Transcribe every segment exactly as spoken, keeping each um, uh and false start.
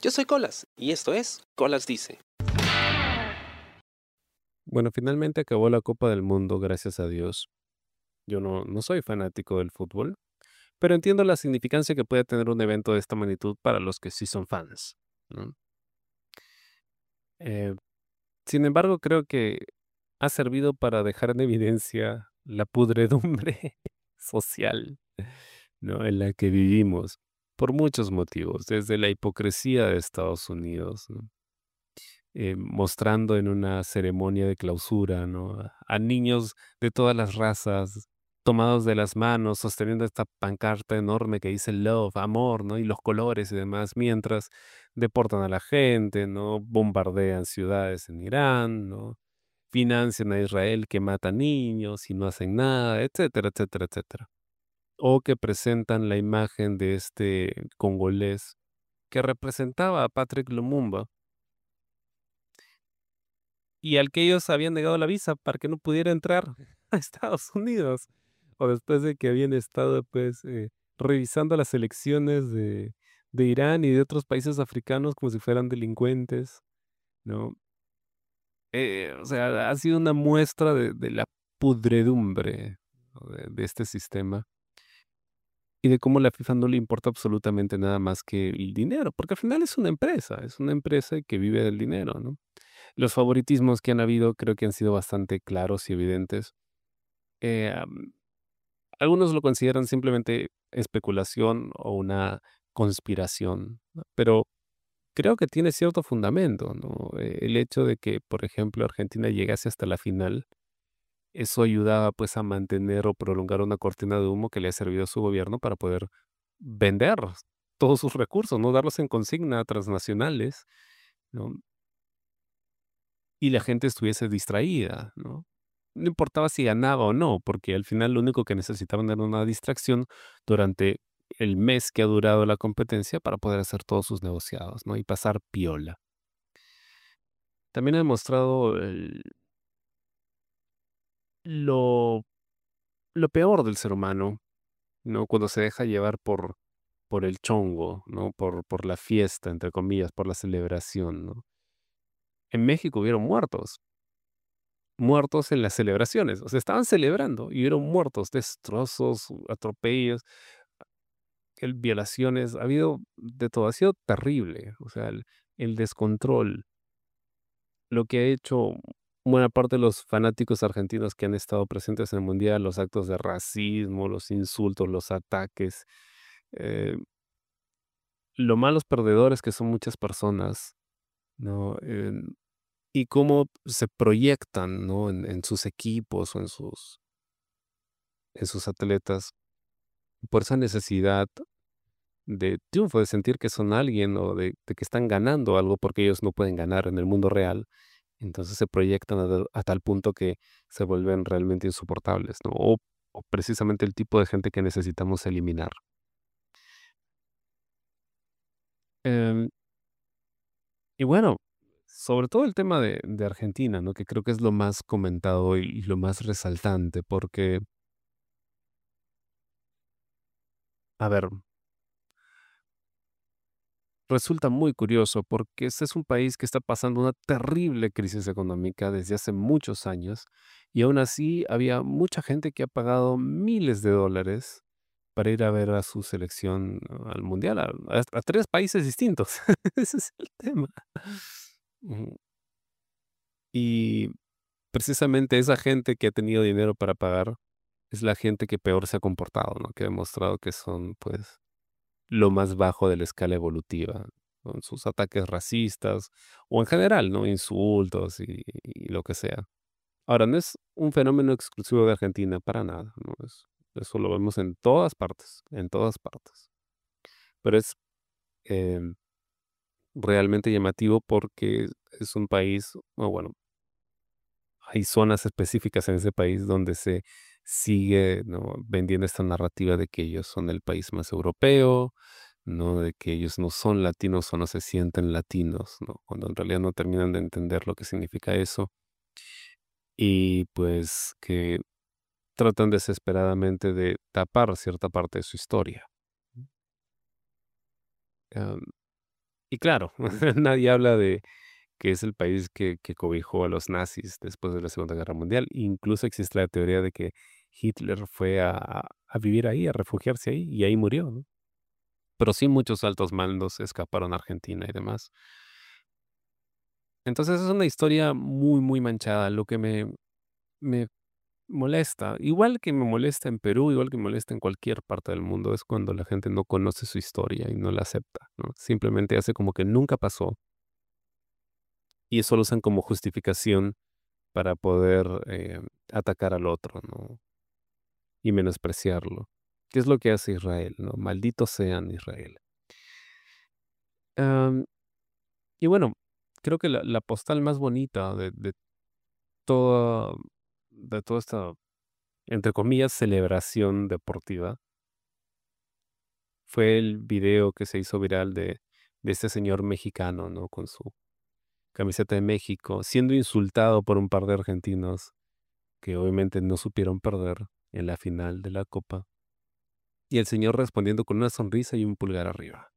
Yo soy Colas y esto es Colas Dice. Bueno, finalmente acabó la Copa del Mundo, gracias a Dios. Yo no, no soy fanático del fútbol, pero entiendo la significancia que puede tener un evento de esta magnitud para los que sí son fans, ¿no? Eh, Sin embargo, creo que ha servido para dejar en evidencia la pudredumbre social, ¿no? En la que vivimos, por muchos motivos, desde la hipocresía de Estados Unidos, ¿no? Eh, mostrando en una ceremonia de clausura, ¿no? A a niños de todas las razas, tomados de las manos, sosteniendo esta pancarta enorme que dice love, amor, ¿no? Y los colores y demás, mientras deportan a la gente, ¿no? Bombardean ciudades en Irán, ¿no? Financian a Israel que mata niños y no hacen nada, etcétera, etcétera, etcétera. O que presentan la imagen de este congolés que representaba a Patrick Lumumba y al que ellos habían negado la visa para que no pudiera entrar a Estados Unidos, o después de que habían estado, pues, eh, revisando las elecciones de de Irán y de otros países africanos como si fueran delincuentes, ¿no? Eh, o sea, ha sido una muestra de de la pudredumbre, ¿no? de de este sistema, y de cómo la FIFA no le importa absolutamente nada más que el dinero, porque al final es una empresa, es una empresa que vive del dinero, ¿no? Los favoritismos que han habido creo que han sido bastante claros y evidentes. Eh, am, Algunos lo consideran simplemente especulación o una conspiración, ¿no? Pero creo que tiene cierto fundamento, ¿no? Eh, el hecho de que, por ejemplo, Argentina llegase hasta la final, eso ayudaba pues a mantener o prolongar una cortina de humo que le ha servido a su gobierno para poder vender todos sus recursos, no darlos en consigna a transnacionales, ¿no? Y la gente estuviese distraída, ¿no? No importaba si ganaba o no, porque al final lo único que necesitaban era una distracción durante el mes que ha durado la competencia para poder hacer todos sus negociados, ¿no? Y pasar piola. También ha demostrado el- lo, lo peor del ser humano, ¿no? Cuando se deja llevar por, por el chongo, ¿no? Por, por la fiesta, entre comillas, por la celebración, ¿no? En México hubieron muertos, muertos en las celebraciones, o sea, estaban celebrando y hubieron muertos, destrozos, atropellos, el violaciones, ha habido de todo, ha sido terrible, o sea, el el descontrol, lo que ha hecho buena parte de los fanáticos argentinos que han estado presentes en el mundial, los actos de racismo, los insultos, los ataques, eh, lo malos perdedores que son muchas personas, ¿no? Em, y cómo se proyectan, ¿no? En en sus equipos o en sus en sus atletas, por esa necesidad de triunfo, de sentir que son alguien o de de que están ganando algo porque ellos no pueden ganar en el mundo real. Entonces se proyectan a tal a tal punto que se vuelven realmente insoportables, ¿no? O o precisamente el tipo de gente que necesitamos eliminar. Em, y bueno, sobre todo el tema de de Argentina, ¿no? Que creo que es lo más comentado y y lo más resaltante, porque, a ver, resulta muy curioso porque este es un país que está pasando una terrible crisis económica desde hace muchos años y aún así había mucha gente que ha pagado miles de dólares para ir a ver a su selección, ¿no? Al mundial, a, a- a tres países distintos. Ese es el tema. Ujú. Y precisamente esa gente que ha tenido dinero para pagar es la gente que peor se ha comportado, ¿no? Que ha demostrado que son, pues, lo más bajo de la escala evolutiva, con sus ataques racistas o en general, ¿no? Insultos y y lo que sea. Ahora, no es un fenómeno exclusivo de Argentina, para nada, ¿no? Es eso lo vemos en todas partes, en todas partes. Pero es, em, realmente llamativo porque es un país, o bueno, hay zonas específicas en ese país donde se sigue, ¿no? Vendiendo esta narrativa de que ellos son el país más europeo, ¿no? De que ellos no son latinos o no se sienten latinos, ¿no? Cuando en realidad no terminan de entender lo que significa eso. Y pues que tratan desesperadamente de tapar cierta parte de su historia. Am, Y claro, nadie habla de que es el país que que cobijó a los nazis después de la Segunda Guerra Mundial. Incluso existe la teoría de que Hitler fue a a vivir ahí, a refugiarse ahí, y ahí murió, ¿no? Pero sí muchos altos mandos escaparon a Argentina y demás. Entonces es una historia muy, muy manchada, lo que me me molesta, igual que me molesta en Perú, igual que me molesta en cualquier parte del mundo, es cuando la gente no conoce su historia y no la acepta, ¿no? Simplemente hace como que nunca pasó y eso lo usan como justificación para poder, eh, atacar al otro, ¿no? Y menospreciarlo. ¿Qué es lo que hace Israel, no? Malditos sean Israel. Am, y bueno, creo que la la postal más bonita de de toda de toda esta, entre comillas, celebración deportiva fue el video que se hizo viral de de este señor mexicano, ¿no? Con su camiseta de México, siendo insultado por un par de argentinos que obviamente no supieron perder en la final de la copa, y el señor respondiendo con una sonrisa y un pulgar arriba.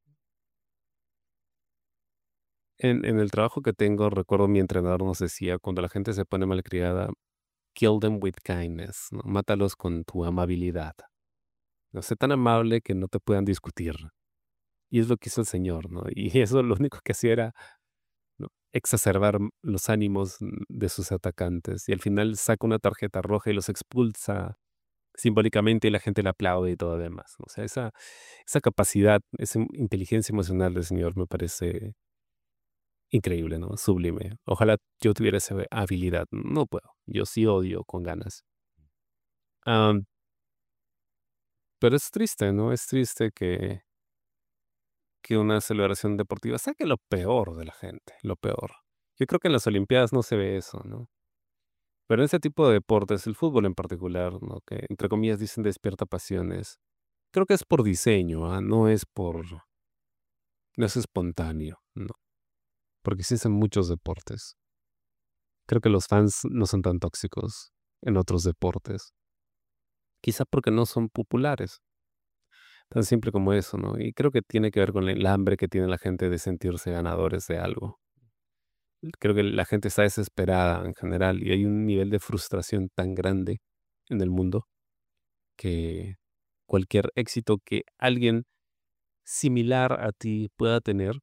En en el trabajo que tengo, recuerdo mi entrenador nos decía: "Cuando la gente se pone malcriada, kill them with kindness", ¿no? Mátalos con tu amabilidad. No sé tan amable que no te puedan discutir. Y es lo que hizo el señor, ¿no? Y eso lo único que hacía era, ¿no? Exacerbar m- los ánimos mm, de sus atacantes. Y al final saca una tarjeta roja y los expulsa simbólicamente y la gente le aplaude y todo lo demás, ¿no? O sea, esa, esa capacidad, esa em- inteligencia emocional del señor me parece increíble, ¿no? Sublime. Ojalá yo tuviera esa habilidad. No puedo. Yo sí odio con ganas. Am, pero es triste, ¿no? Es triste que, que una celebración deportiva saque lo peor de la gente, lo peor. Yo creo que en las Olimpiadas no se ve eso, ¿no? Pero en ese tipo de deportes, el fútbol en particular, ¿no? Que entre comillas dicen despierta pasiones. Creo que es por diseño, ¿ah? No es por, no es espontáneo, ¿no? Porque existen muchos deportes. Creo que los fans no son tan tóxicos en otros deportes. Quizá porque no son populares, tan simple como eso, ¿no? Y creo que tiene que ver con el hambre que tiene la gente de sentirse ganadores de algo. Creo que la gente está desesperada en general y hay un nivel de frustración tan grande en el mundo que cualquier éxito que alguien similar a ti pueda tener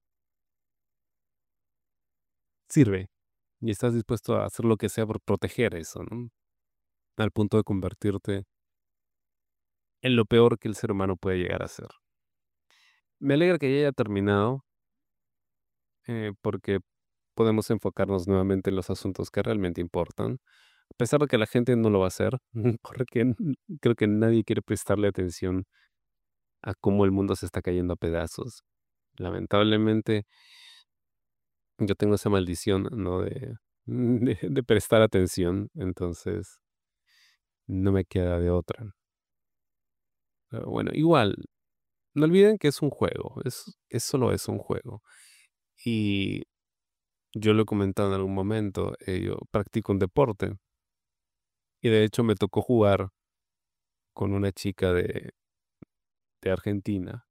sirve y estás dispuesto a hacer lo que sea por proteger eso, ¿no? Al punto de convertirte en lo peor que el ser humano puede llegar a ser. Me alegra que ya haya terminado, eh, porque podemos enfocarnos nuevamente en los asuntos que realmente importan, a pesar de que la gente no lo va a hacer, porque n- creo que nadie quiere prestarle atención a cómo el mundo se está cayendo a pedazos. Lamentablemente, yo tengo esa maldición, ¿no? De, de, de prestar atención, entonces no me queda de otra. Pero bueno, igual, no olviden que es un juego, es, es solo es un juego. Y yo lo he comentado en algún momento, eh, yo practico un deporte y de hecho me tocó jugar con una chica de, de Argentina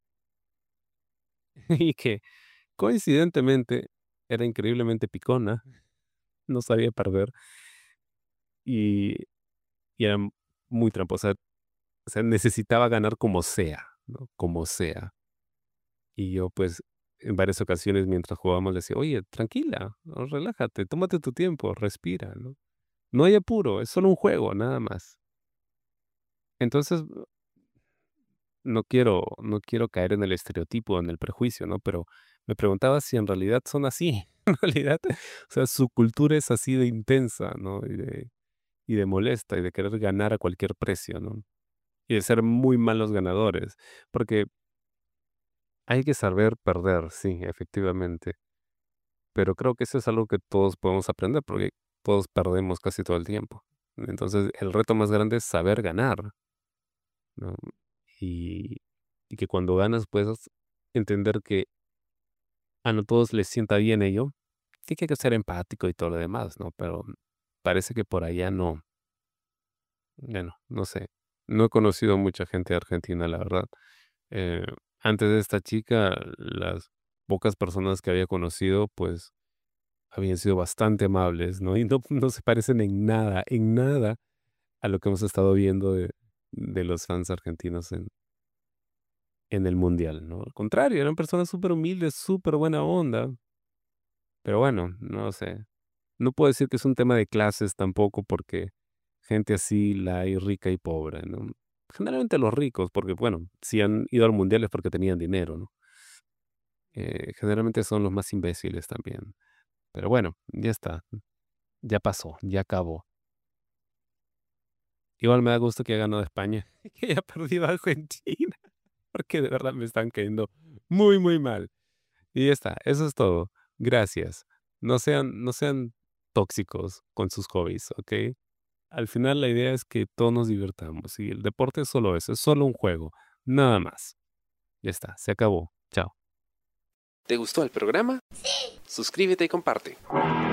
y que coincidentemente era increíblemente picona, no sabía perder y, y era muy tramposa. O sea, necesitaba ganar como sea, ¿no? Como sea. Y yo, pues, en varias ocasiones mientras jugábamos le decía: "Oye, tranquila, no, relájate, tómate tu tiempo, respira, ¿no? No hay apuro, es solo un juego, nada más". Entonces, no quiero no quiero caer en el estereotipo, en el prejuicio, ¿no? Pero me preguntaba si en realidad son así. En realidad, o sea, su cultura es así de intensa, ¿no? Y de y de molesta, y de querer ganar a cualquier precio, ¿no? Y de ser muy malos ganadores, porque hay que saber perder, sí, efectivamente, pero creo que eso es algo que todos podemos aprender, porque todos perdemos casi todo el tiempo. Entonces, el reto más grande es saber ganar, ¿no? Y y que cuando ganas puedas entender que a no todos les sienta bien ello, que hay que ser empático y todo lo demás, ¿no? Pero parece que por allá no, bueno, no sé. No he conocido mucha gente de Argentina, la verdad. Eh, Antes de esta chica, las pocas personas que había conocido, pues habían sido bastante amables, ¿no? Y no, no se parecen en nada, en nada a lo que hemos estado viendo de, de los fans argentinos en, en el Mundial, ¿no? Al contrario, eran personas súper humildes, súper buena onda. Pero bueno, no sé. No puedo decir que es un tema de clases tampoco, porque gente así la hay rica y pobre, ¿no? Generalmente los ricos, porque bueno, si han ido al Mundial es porque tenían dinero, ¿no? Eh, generalmente son los más imbéciles también. Pero bueno, ya está. Ya pasó, ya acabó. Igual me da gusto que haya ganado España y que haya perdido Argentina, porque de verdad me están cayendo muy, muy mal. Y ya está, eso es todo. Gracias. No sean, no sean tóxicos con sus hobbies, ¿ok? Al final la idea es que todos nos divirtamos y el deporte es solo eso, es solo un juego, nada más. Ya está, se acabó. Chao. ¿Te gustó el programa? Suscríbete y comparte.